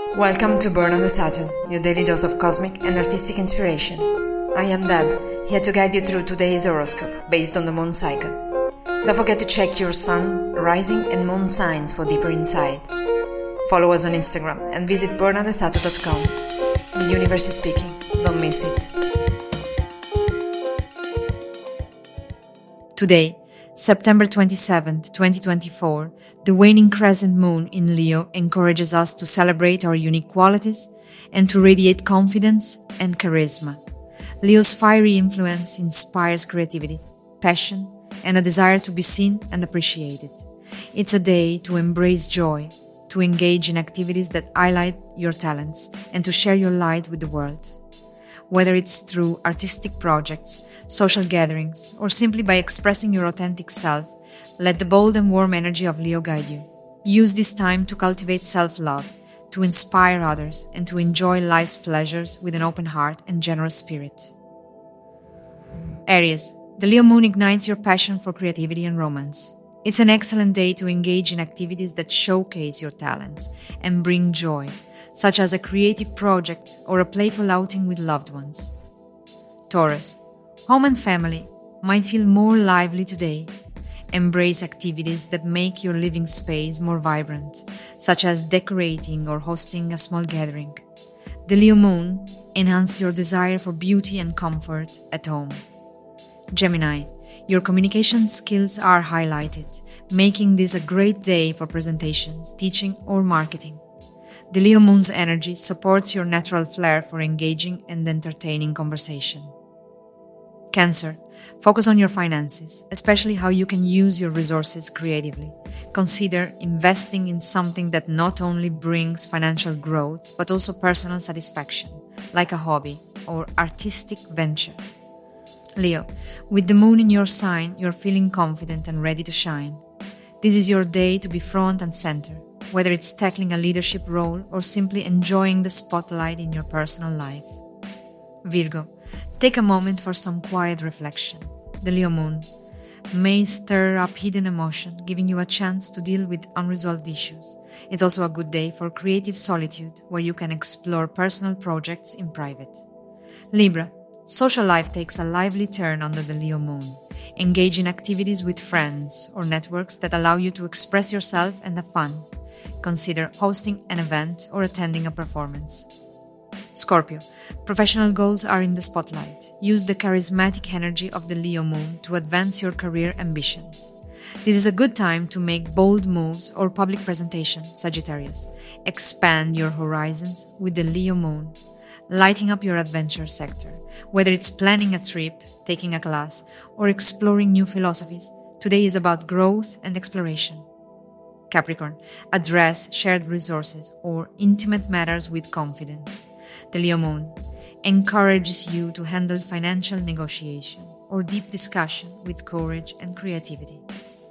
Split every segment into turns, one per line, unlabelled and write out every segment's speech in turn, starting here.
Welcome to Burn on the Saturn, your daily dose of cosmic and artistic inspiration. I am Deb, here to guide you through today's horoscope based on the moon cycle. Don't forget to check your sun, rising and moon signs for deeper insight. Follow us on Instagram and visit burnonthesaturn.com. The universe is speaking, don't miss it.
Today, September 27th, 2024, the waning crescent moon in Leo encourages us to celebrate our unique qualities and to radiate confidence and charisma. Leo's fiery influence inspires creativity, passion, and a desire to be seen and appreciated. It's a day to embrace joy, to engage in activities that highlight your talents, and to share your light with the world. Whether it's through artistic projects, social gatherings, or simply by expressing your authentic self, let the bold and warm energy of Leo guide you. Use this time to cultivate self-love, to inspire others, and to enjoy life's pleasures with an open heart and generous spirit. Aries, the Leo moon ignites your passion for creativity and romance. It's an excellent day to engage in activities that showcase your talents and bring joy, such as a creative project or a playful outing with loved ones. Taurus, home and family might feel more lively today. Embrace activities that make your living space more vibrant, such as decorating or hosting a small gathering. The Leo moon enhances your desire for beauty and comfort at home. Gemini, your communication skills are highlighted, making this a great day for presentations, teaching, or marketing. The Leo moon's energy supports your natural flair for engaging and entertaining conversation. Cancer, focus on your finances, especially how you can use your resources creatively. Consider investing in something that not only brings financial growth, but also personal satisfaction, like a hobby or artistic venture. Leo, with the moon in your sign, you're feeling confident and ready to shine. This is your day to be front and center, whether it's tackling a leadership role or simply enjoying the spotlight in your personal life. Virgo, take a moment for some quiet reflection. The Leo moon may stir up hidden emotion, giving you a chance to deal with unresolved issues. It's also a good day for creative solitude, where you can explore personal projects in private. Libra, social life takes a lively turn under the Leo moon. Engage in activities with friends or networks that allow you to express yourself and have fun. Consider hosting an event or attending a performance. Scorpio, professional goals are in the spotlight. Use the charismatic energy of the Leo moon to advance your career ambitions. This is a good time to make bold moves or public presentation, Sagittarius. Expand your horizons with the Leo moon, lighting up your adventure sector. Whether it's planning a trip, taking a class, or exploring new philosophies, today is about growth and exploration. Capricorn, address shared resources or intimate matters with confidence. The Leo moon encourages you to handle financial negotiation or deep discussion with courage and creativity.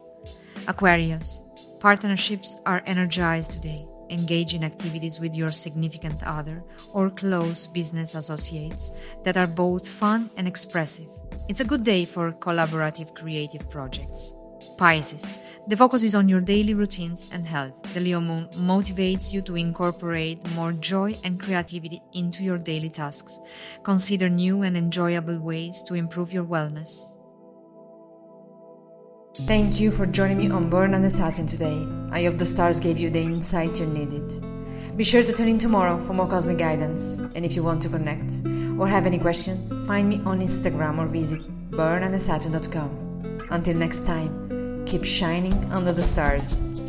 Aquarius, partnerships are energized today. Engage in activities with your significant other or close business associates that are both fun and expressive. It's a good day for collaborative creative projects. Pisces, the focus is on your daily routines and health. The Leo moon motivates you to incorporate more joy and creativity into your daily tasks. Consider new and enjoyable ways to improve your wellness.
Thank you for joining me on Burn on the Saturn today. I hope the stars gave you the insight you needed. Be sure to tune in tomorrow for more cosmic guidance. And if you want to connect or have any questions, find me on Instagram or visit burnonthesaturn.com. Until next time, keep shining under the stars.